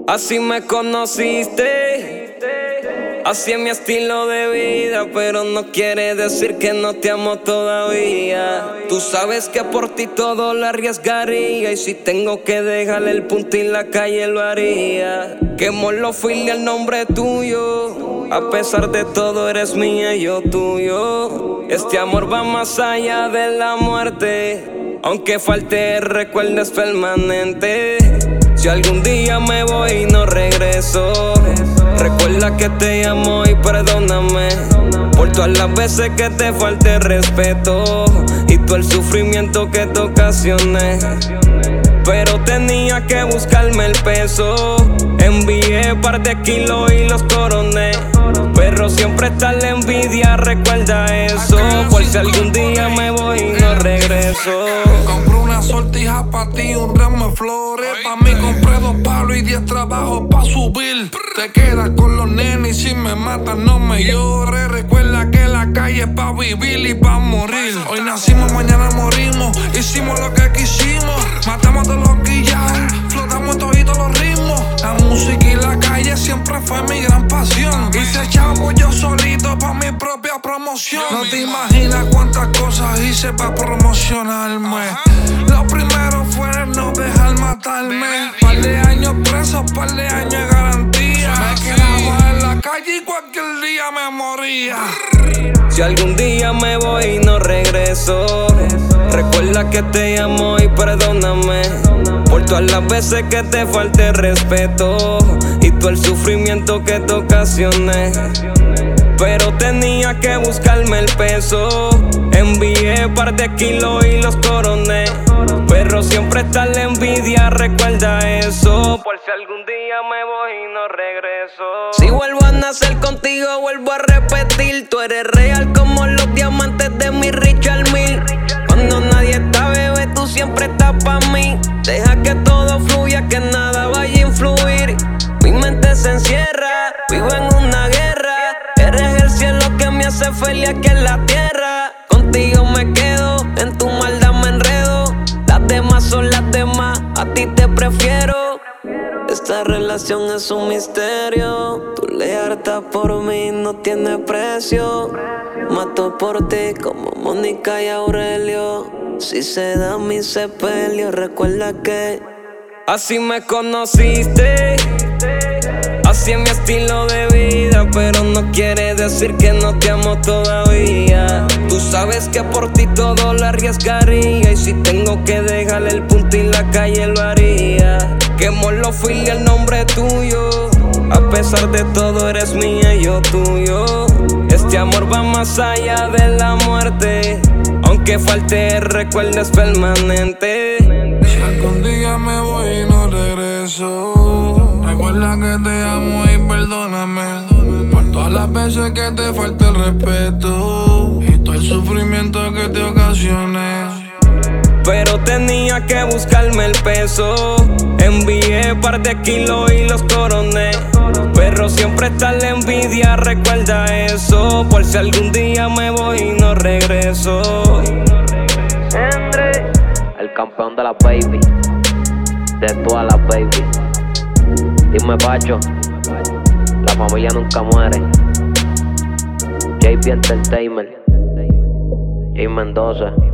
Así me conociste, así es mi estilo de vida, pero no quiere decir que no te amo todavía. Tú sabes que por ti todo lo arriesgaría, y si tengo que dejarle el punto en la calle lo haría. Quemo lo fui al nombre tuyo, a pesar de todo eres mía y yo tuyo. Este amor va más allá de la muerte, aunque falte recuerdo es permanente. Si algún día me voy y no regreso, recuerda que te amo y perdóname por todas las veces que te falté respeto y todo el sufrimiento que te ocasioné. Pero tenía que buscarme el peso, envié par de kilos y los coroné. Pero siempre está la envidia, recuerda eso, por si algún día me voy y no regreso. Compré una sortija pa' ti, un ramo de flores. Pa' mí compré 2 palos y 10 trabajos pa' subir. Te quedas con los nenes y si me matan no me llores. Recuerda que la calle es pa' vivir y pa' morir. Hoy nacimos, mañana morimos, hicimos lo que quisimos. Matamos todos los guillados, flotamos toditos los ritmos. La música y la calle siempre fue mi gran pasión. Hice chavo yo solito pa' mi propia promoción. No te imaginas cuántas cosas hice pa' promocionarme. Lo primero fue no dejar matarme. Par de años preso, par de años de garantía. Me quedaba en la calle y cualquier día me moría. Si algún día me voy y no regreso, recuerda que te amo y perdóname por todas las veces que te falté respeto y todo el sufrimiento que te ocasioné. Pero tenía que buscarme el peso, envié par de kilos y los coroné. Pero siempre está la envidia, recuerda eso, por si algún día me voy y no regreso. Si vuelvo a nacer contigo, vuelvo a repetir. Tú eres real como los diamantes de mi Richard Mille. Cuando nadie está, bebé, tú siempre estás pa' mí. Deja que todo fluya, que nada vaya a influir. Mi mente se encierra, vivo en una guerra. Eres el cielo que me hace feliz aquí en la tierra. Contigo me quedo, en tu maldad me enredo. Las demás son las demás, a ti te prefiero. Esta relación es un misterio. Tu lealtad por mí no tiene precio. Mato por ti como Mónica y Aurelio. Si se da mi sepelio, recuerda que así me conociste, así es mi estilo de vida, pero no quiere decir que no te amo todavía. Tú sabes que por ti todo lo arriesgaría, y si tengo que dejarle el punto en la calle lo haría. Quemo lo fui al nombre tuyo, a pesar de todo eres mía y yo tuyo. Este amor va más allá de la muerte, aunque falte recuerdo es permanente. Si algún día me voy y no regreso, recuerda que te amo y perdóname por todas las veces que te falté el respeto y todo el sufrimiento que te ocasioné. Pero tenía que buscarme el peso, envié par de kilos y los coroné. Pero siempre está la envidia, recuerda eso, por si algún día me voy y no regreso. El campeón de la baby, de todas las baby. Dime Pacho, la familia nunca muere. JP Entertainment, J Mendoza.